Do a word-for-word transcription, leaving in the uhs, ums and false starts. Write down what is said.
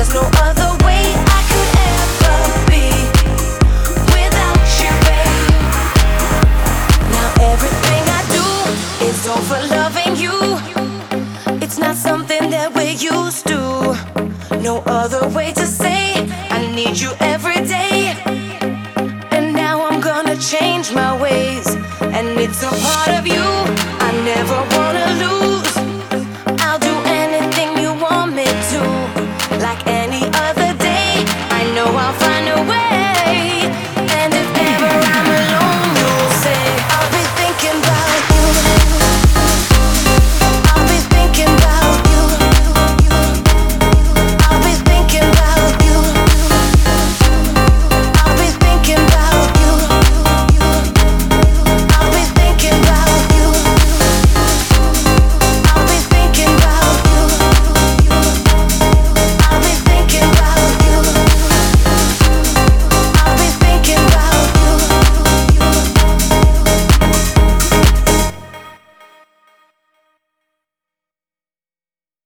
There's no other way I could ever be without you, babe. Now everything I do is all for loving you. It's not something that we're used to. No other way to say I need you every day. And now I'm gonna change my ways, and it's a part of you